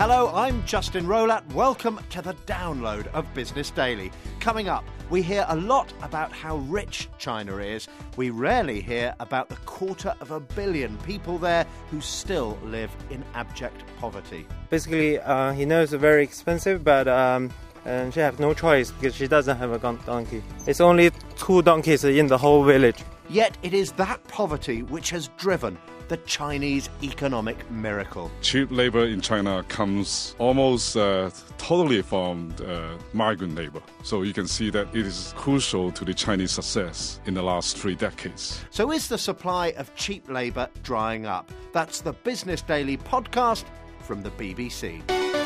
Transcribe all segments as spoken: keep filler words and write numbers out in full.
Hello, I'm Justin Rolat. Welcome to the download of Business Daily. Coming up, we hear a lot about how rich China is. We rarely hear about the quarter of a billion people there who still live in abject poverty. Basically, uh, he knows it's very expensive, but um, and she has no choice because she doesn't have a donkey. It's only two donkeys in the whole village. Yet it is that poverty which has driven the Chinese economic miracle. Cheap labor in China comes almost uh, totally from uh, migrant labor. So you can see that it is crucial to the Chinese success in the last three decades. So is the supply of cheap labor drying up? That's the Business Daily podcast from the B B C.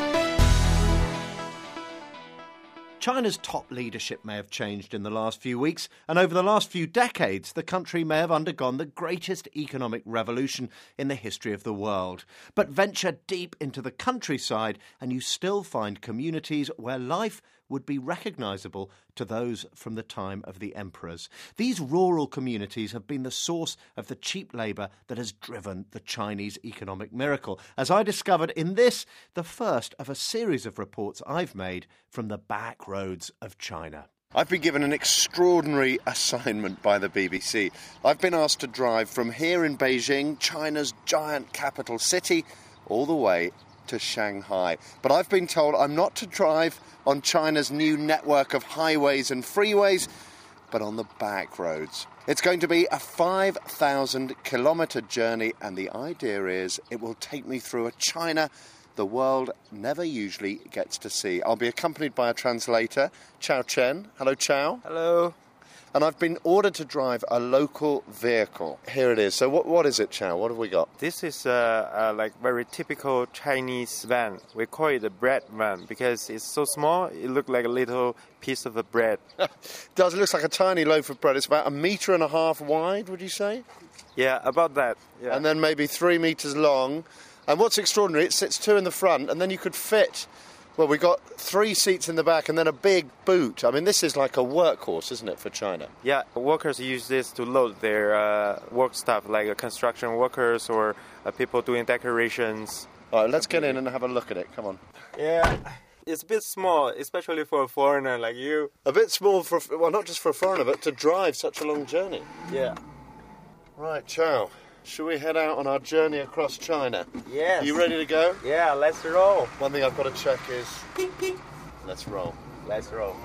China's top leadership may have changed in the last few weeks, and over the last few decades, the country may have undergone the greatest economic revolution in the history of the world. But venture deep into the countryside, and you still find communities where life would be recognisable to those from the time of the emperors. These rural communities have been the source of the cheap labour that has driven the Chinese economic miracle, as I discovered in this, the first of a series of reports I've made from the back roads of China. I've been given an extraordinary assignment by the B B C. I've been asked to drive from here in Beijing, China's giant capital city, all the way to Shanghai. But I've been told I'm not to drive on China's new network of highways and freeways, but on the back roads. It's going to be a five thousand kilometre journey, and the idea is it will take me through a China the world never usually gets to see. I'll be accompanied by a translator, Chao Chen. Hello, Chao. Hello. And I've been ordered to drive a local vehicle. Here it is. So what what is it, Chao? What have we got? This is a, a like very typical Chinese van. We call it a bread van because it's so small. It looks like a little piece of a bread. It does. It looks like a tiny loaf of bread. It's about a metre and a half wide, would you say? Yeah, about that. Yeah. And then maybe three metres long. And what's extraordinary, it sits two in the front, and then you could fit... Well, we've got three seats in the back and then a big boot. I mean, this is like a workhorse, isn't it, for China? Yeah, workers use this to load their uh, work stuff, like uh, construction workers or uh, people doing decorations. All right, let's get in and have a look at it. Come on. Yeah, it's a bit small, especially for a foreigner like you. A bit small for, well, not just for a foreigner, but to drive such a long journey. Yeah. Right, Chao. Should we head out on our journey across China? Yes. Are you ready to go? Yeah, let's roll. One thing I've got to check is... Let's roll. Let's roll.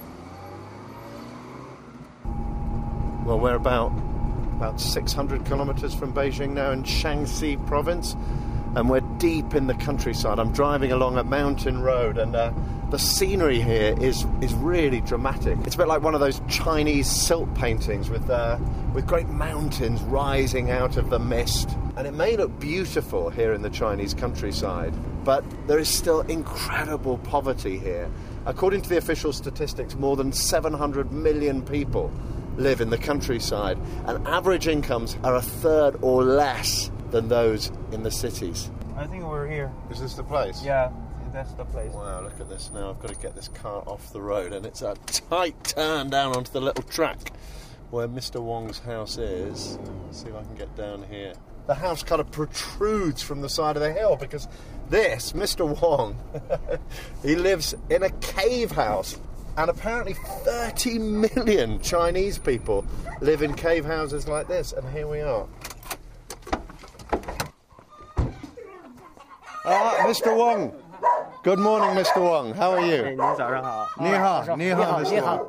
Well, we're about, about six hundred kilometres from Beijing now in Shaanxi province, and we're deep in the countryside. I'm driving along a mountain road, and uh, the scenery here is is really dramatic. It's a bit like one of those Chinese silk paintings with uh, with great mountains rising out of the mist. And it may look beautiful here in the Chinese countryside, but there is still incredible poverty here. According to the official statistics, more than seven hundred million people live in the countryside, and average incomes are a third or less than those in the cities. I think we're here. Is this the place? Yeah, that's the place. Wow, look at this now. I've got to get this car off the road, and it's a tight turn down onto the little track where Mister Wong's house is. Let's see if I can get down here. The house kind of protrudes from the side of the hill because this, Mister Wong, he lives in a cave house. And apparently thirty million Chinese people live in cave houses like this. And here we are. Ah, Mister Wong. Good morning, Mister Wong. How are you? 你早上好。 Ni hao, ni hao, Mister Wong.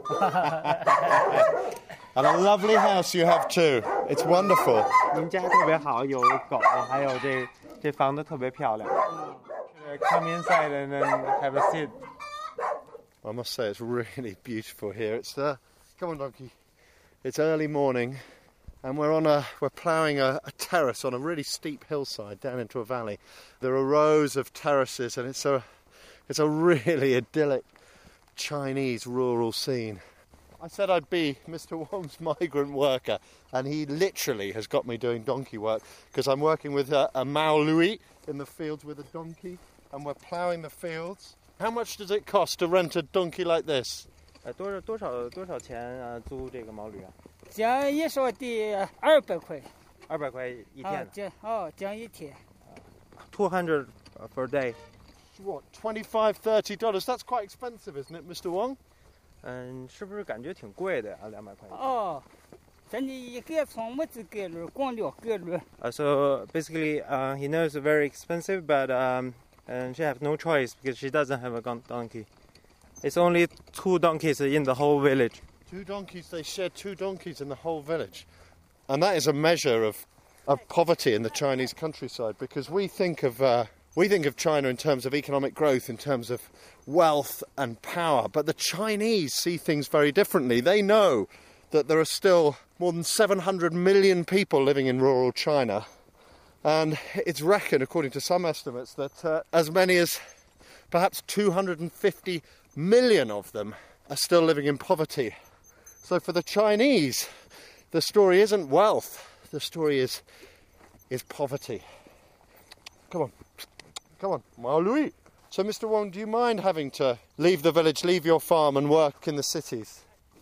And a lovely house you have too. It's wonderful. 您家特别好，有狗，还有这这房子特别漂亮。Come inside and then have a seat. I must say it's really beautiful here. It's uh, come on, donkey. It's early morning, and we're on a we're ploughing a, a terrace on a really steep hillside down into a valley. There are rows of terraces, and it's a it's a really idyllic Chinese rural scene. I said I'd be Mister Wong's migrant worker, and he literally has got me doing donkey work because I'm working with a, a Mao Louis in the fields with a donkey, and we're ploughing the fields. How much does it cost to rent a donkey like this? 呃，多少多少多少钱啊？租这个毛驴啊？ 讲一说的二百块。 二百块一天。 啊，讲哦，讲一天。 Two hundred for a day. what, twenty-five, thirty dollars? That's quite expensive, isn't it, Mister Wong? 嗯，是不是感觉挺贵的啊？两百块钱。 哦，咱这一个窗木子给了，光料给了。 Uh, so basically, uh, he knows it's very expensive, but um, and she have no choice because she doesn't have a gon- donkey. It's only two donkeys in the whole village. Two donkeys, they share two donkeys in the whole village. And that is a measure of, of poverty in the Chinese countryside, because we think of uh, we think of China in terms of economic growth, in terms of wealth and power, but the Chinese see things very differently. They know that there are still more than seven hundred million people living in rural China, and it's reckoned, according to some estimates, that uh, as many as perhaps two hundred fifty million of them are still living in poverty. So for the Chinese, the story isn't wealth, the story is is poverty. Come on, come on, Mao Louis. So Mister Wong, do you mind having to leave the village, leave your farm and work in the cities?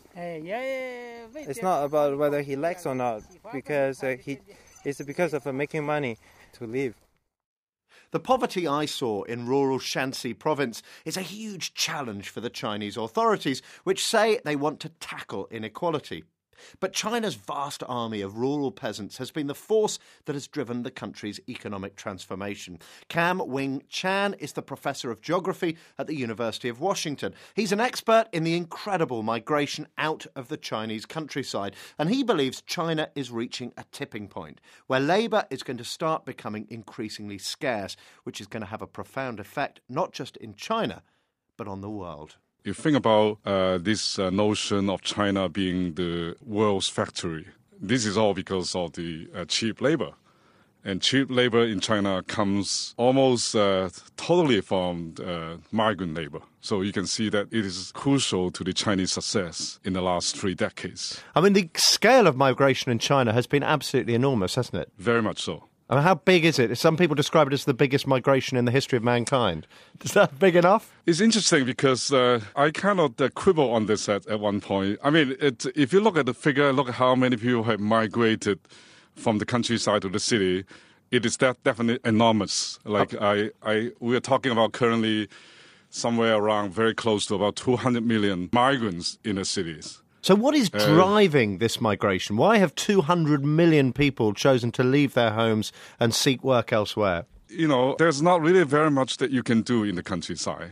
It's not about whether he likes or not, because uh, he, it's because of uh, making money to live. The poverty I saw in rural Shanxi province is a huge challenge for the Chinese authorities, which say they want to tackle inequality. But China's vast army of rural peasants has been the force that has driven the country's economic transformation. Cam Wing Chan is the professor of geography at the University of Washington. He's an expert in the incredible migration out of the Chinese countryside, and he believes China is reaching a tipping point where labour is going to start becoming increasingly scarce, which is going to have a profound effect not just in China, but on the world. You think about uh, this uh, notion of China being the world's factory. This is all because of the uh, cheap labor. And cheap labor in China comes almost uh, totally from uh, migrant labor. So you can see that it is crucial to the Chinese success in the last three decades. I mean, the scale of migration in China has been absolutely enormous, hasn't it? Very much so. I mean, how big is it? Some people describe it as the biggest migration in the history of mankind. Is that big enough? It's interesting because uh, I kind of uh, quibble on this at, at one point. I mean, it, if you look at the figure, look at how many people have migrated from the countryside to the city, it is that definitely enormous. Like I, I, we are talking about currently somewhere around very close to about two hundred million migrants in the cities. So what is driving uh, this migration? Why have two hundred million people chosen to leave their homes and seek work elsewhere? You know, there's not really very much that you can do in the countryside.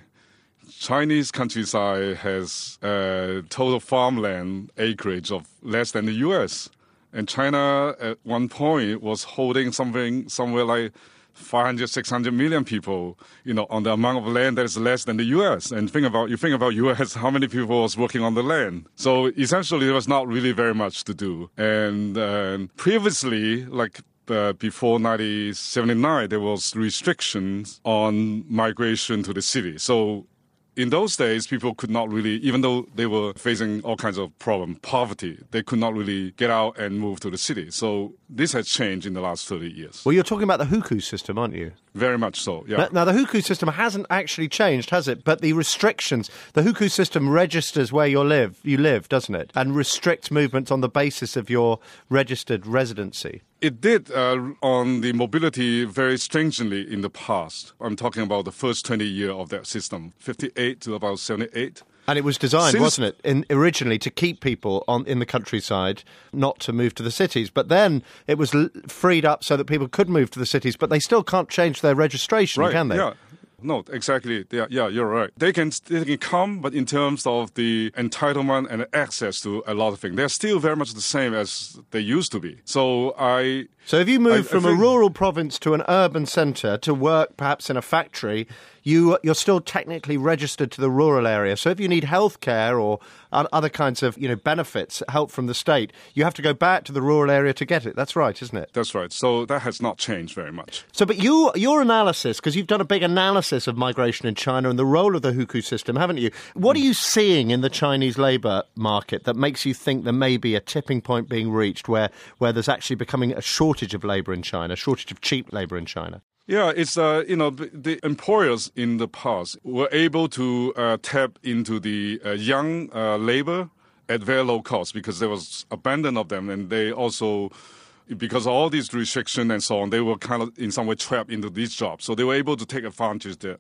Chinese countryside has a total farmland acreage of less than the U S. And China at one point was holding something somewhere like five hundred, six hundred million people, you know, on the amount of land that is less than the U S. And think about, you think about U S, how many people was working on the land? So essentially, there was not really very much to do. And uh, previously, like uh, before nineteen seventy-nine, there was restrictions on migration to the city. So in those days, people could not really, even though they were facing all kinds of problems, poverty, they could not really get out and move to the city. So this has changed in the last thirty years. Well, you're talking about the hukou system, aren't you? Very much so, yeah. Now, now, the hukou system hasn't actually changed, has it? But the restrictions, the hukou system registers where you live, you live, doesn't it? And restricts movements on the basis of your registered residency. It did uh, on the mobility very stringently in the past. I'm talking about the first twenty years of that system, fifty-eight to about seventy-eight. And it was designed, Since, wasn't it, in, originally to keep people on in the countryside, not to move to the cities. But then it was l- freed up so that people could move to the cities, but they still can't change their registration, right, can they? Yeah. No, exactly. Yeah, yeah, you're right. They can, they can come, but in terms of the entitlement and access to a lot of things, they're still very much the same as they used to be. So I... So if you move I, from I a think, rural province to an urban centre to work perhaps in a factory, you, you're still technically registered to the rural area. So if you need healthcare or other kinds of, you know, benefits, help from the state, you have to go back to the rural area to get it. That's right, isn't it? That's right. So that has not changed very much. So, but you, your analysis, because you've done a big analysis of migration in China and the role of the hukou system, haven't you? What are you seeing in the Chinese labour market that makes you think there may be a tipping point being reached where, where there's actually becoming a shortage of labour in China, a shortage of cheap labour in China? Yeah, it's, uh, you know, the employers in the past were able to uh, tap into the uh, young uh, labor at very low cost because there was abundance of them. And they also, because of all these restrictions and so on, they were kind of in some way trapped into these jobs. So they were able to take advantage there.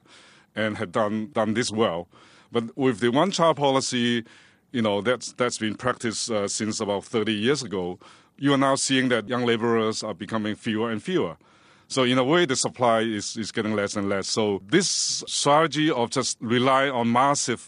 and had done done this well. But with the one-child policy, you know, that's that's been practiced uh, since about thirty years ago. You are now seeing that young laborers are becoming fewer and fewer. So in a way, the supply is, is getting less and less. So this strategy of just relying on massive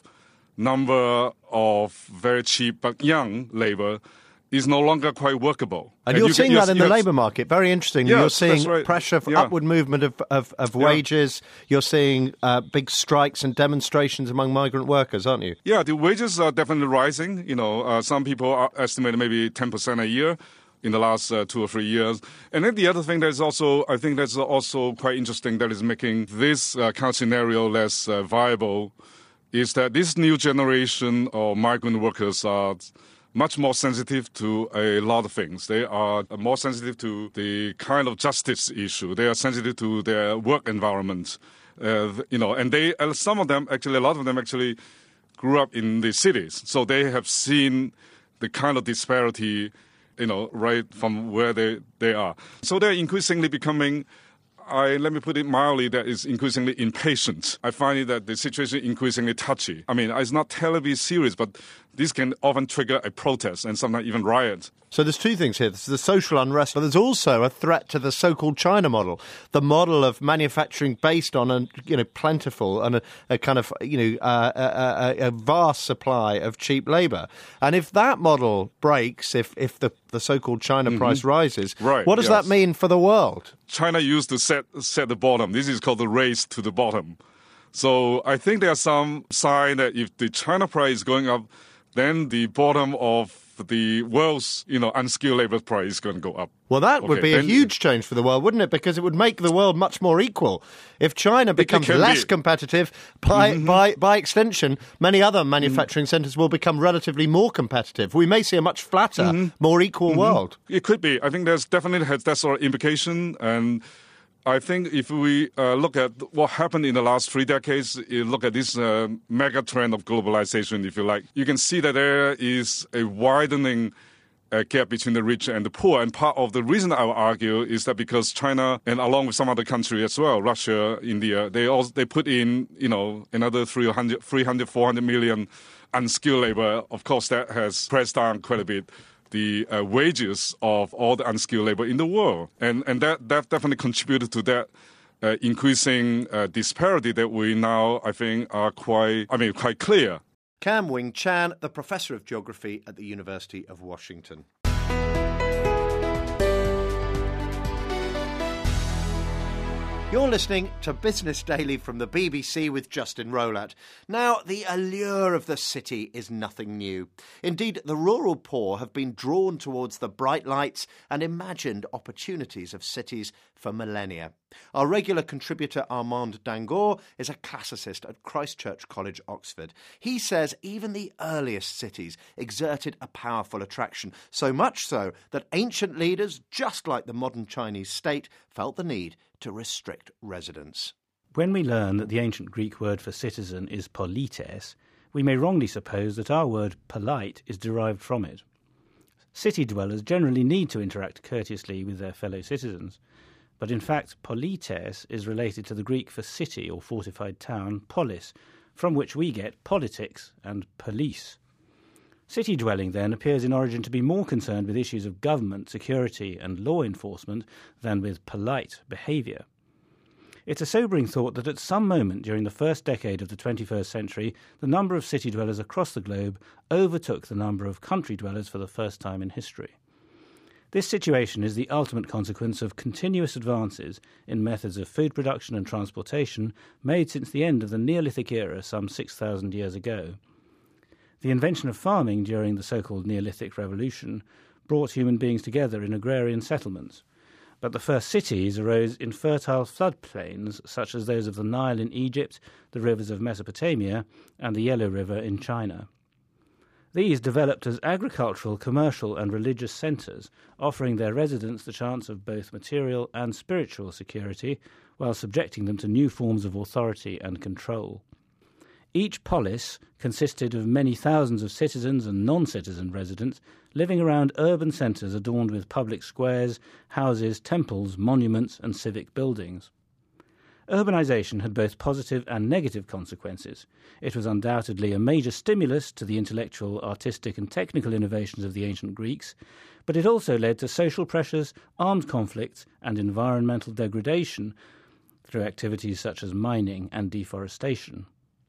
number of very cheap but young labor is no longer quite workable. And, and you're you seeing can, that in the labour market. Very interesting. Yeah, you're seeing right. pressure for yeah. upward movement of, of, of yeah. wages. You're seeing uh, big strikes and demonstrations among migrant workers, aren't you? Yeah, the wages are definitely rising. You know, uh, some people are estimated maybe ten percent a year in the last uh, two or three years. And then the other thing that's also, I think that's also quite interesting that is making this uh, kind of scenario less uh, viable is that this new generation of migrant workers are much more sensitive to a lot of things. They are more sensitive to the kind of justice issue. They are sensitive to their work environment. Uh, you know, and they, uh, some of them, actually, a lot of them actually grew up in the cities. So they have seen the kind of disparity, you know, right from where they, they are. So they're increasingly becoming, I, let me put it mildly, that is increasingly impatient. I find it that the situation is increasingly touchy. I mean, it's not terribly serious, but this can often trigger a protest and sometimes even riot. So there's two things here. There's the social unrest, but there's also a threat to the so-called China model, the model of manufacturing based on a you know plentiful and a, a kind of you know uh, a, a, a vast supply of cheap labour. And if that model breaks, if if the the so-called China mm-hmm. price rises, right, what does yes. that mean for the world? China used to set set the bottom. This is called the race to the bottom. So I think there are some signs that if the China price is going up, then the bottom of the world's, you know, unskilled labor price is going to go up. Well, that okay, would be a then, huge change for the world, wouldn't it? Because it would make the world much more equal. If China becomes less be. competitive, by, mm-hmm. by by extension, many other manufacturing mm-hmm. centres will become relatively more competitive. We may see a much flatter, mm-hmm. more equal mm-hmm. world. It could be. I think there's definitely has that sort of implication. And I think if we uh, look at what happened in the last three decades, you look at this uh, mega trend of globalization, if you like, you can see that there is a widening uh, gap between the rich and the poor. And part of the reason I would argue is that because China, and along with some other countries as well, Russia, India, they also they put in, you know, another three hundred, four hundred million unskilled labor. Of course, that has pressed down quite a bit the uh, wages of all the unskilled labor in the world. And and that, that definitely contributed to that uh, increasing uh, disparity that we now, I think, are quite, I mean, quite clear. Kam Wing Chan, the Professor of Geography at the University of Washington. You're listening to Business Daily from the B B C with Justin Rowlatt. Now, the allure of the city is nothing new. Indeed, the rural poor have been drawn towards the bright lights and imagined opportunities of cities for millennia. Our regular contributor Armand Dangour is a classicist at Christ Church College, Oxford. He says even the earliest cities exerted a powerful attraction, so much so that ancient leaders, just like the modern Chinese state, felt the need to restrict residence. When we learn that the ancient Greek word for citizen is polites, we may wrongly suppose that our word polite is derived from it. City dwellers generally need to interact courteously with their fellow citizens, but in fact polites is related to the Greek for city or fortified town, polis, from which we get politics and police. City dwelling, then, appears in origin to be more concerned with issues of government, security and law enforcement than with polite behaviour. It's a sobering thought that at some moment during the first decade of the twenty-first century, the number of city dwellers across the globe overtook the number of country dwellers for the first time in history. This situation is the ultimate consequence of continuous advances in methods of food production and transportation made since the end of the Neolithic era some six thousand years ago. The invention of farming during the so-called Neolithic Revolution brought human beings together in agrarian settlements, but the first cities arose in fertile floodplains such as those of the Nile in Egypt, the rivers of Mesopotamia, and the Yellow River in China. These developed as agricultural, commercial and religious centres, offering their residents the chance of both material and spiritual security, while subjecting them to new forms of authority and control. Each polis consisted of many thousands of citizens and non-citizen residents living around urban centres adorned with public squares, houses, temples, monuments and civic buildings. urbanisation had both positive and negative consequences. It was undoubtedly a major stimulus to the intellectual, artistic and technical innovations of the ancient Greeks, but it also led to social pressures, armed conflicts and environmental degradation through activities such as mining and deforestation.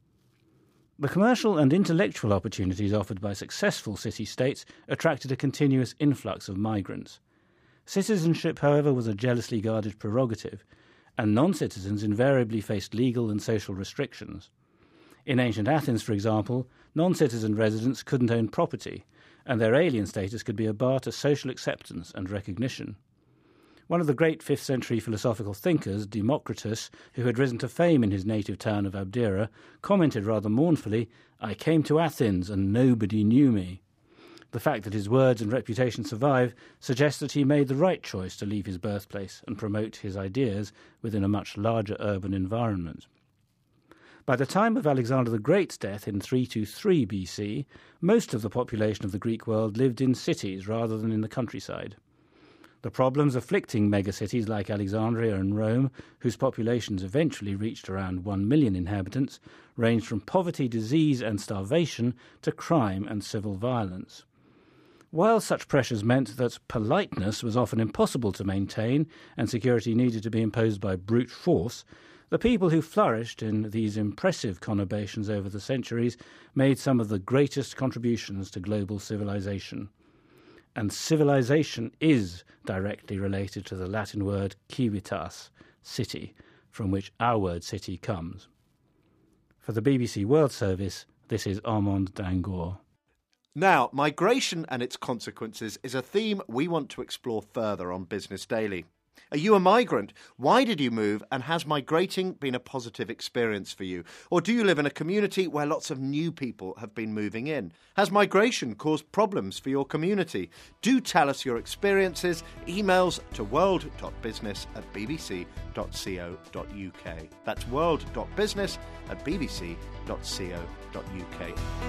The commercial and intellectual opportunities offered by successful city-states attracted a continuous influx of migrants. Citizenship, however, was a jealously guarded prerogative, and non-citizens invariably faced legal and social restrictions. In ancient Athens, for example, non-citizen residents couldn't own property, and their alien status could be a bar to social acceptance and recognition. One of the great fifth century philosophical thinkers, Democritus, who had risen to fame in his native town of Abdera, commented rather mournfully, "I came to Athens and nobody knew me." The fact that his words and reputation survive suggests that he made the right choice to leave his birthplace and promote his ideas within a much larger urban environment. By the time of Alexander the Great's death in three twenty-three B C, most of the population of the Greek world lived in cities rather than in the countryside. The problems afflicting megacities like Alexandria and Rome, whose populations eventually reached around one million inhabitants, ranged from poverty, disease and starvation to crime and civil violence. While such pressures meant that politeness was often impossible to maintain and security needed to be imposed by brute force, the people who flourished in these impressive conurbations over the centuries made some of the greatest contributions to global civilization. And civilization is directly related to the Latin word civitas, city, from which our word city comes. For the B B C World Service, this is Armand Dangour. Now, migration and its consequences is a theme we want to explore further on Business Daily. Are you a migrant? Why did you move? And has migrating been a positive experience for you? Or do you live in a community where lots of new people have been moving in? Has migration caused problems for your community? Do tell us your experiences. Emails to world dot business at b b c dot co dot u k. That's world dot business at b b c dot co dot u k.